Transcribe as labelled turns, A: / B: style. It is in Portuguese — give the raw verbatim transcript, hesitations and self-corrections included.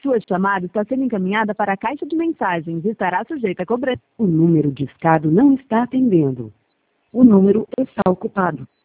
A: Sua chamada está sendo encaminhada para a caixa de mensagens e estará sujeita a cobrança.
B: O número discado não está atendendo. O número está ocupado.